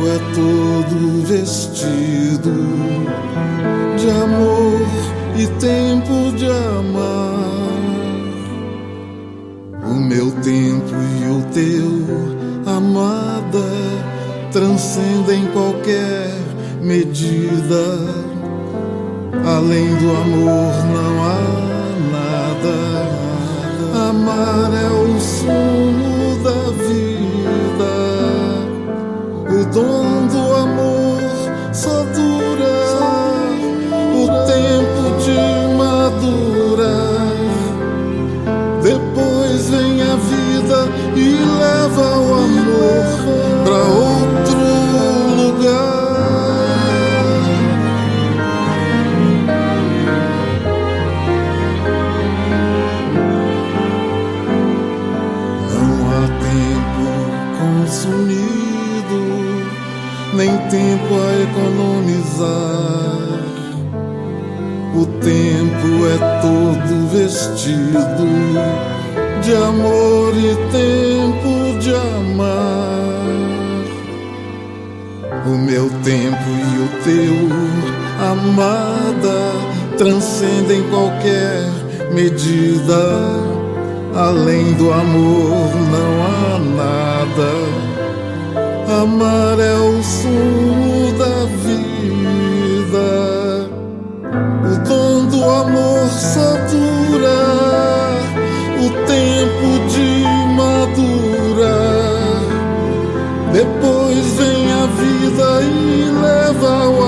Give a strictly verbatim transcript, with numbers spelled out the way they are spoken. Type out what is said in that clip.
é todo vestido de amor e tempo de amar. O meu tempo e o teu, amada, transcendem qualquer medida. Além do amor não há nada. Amar é o sumo da vida. O dom do amor só dura o tempo de madurar. Depois vem a vida e leva o amor pra outro lugar. Não há tempo consumido, nem tempo a economizar. O tempo é todo vestido de amor e tempo de amar. O meu tempo e o teu, amada, transcendem qualquer medida. Além do amor não há nada. Amar é o sumo da vida. O dom do amor só dura o tempo de madurar. Depois vem a vida e leva o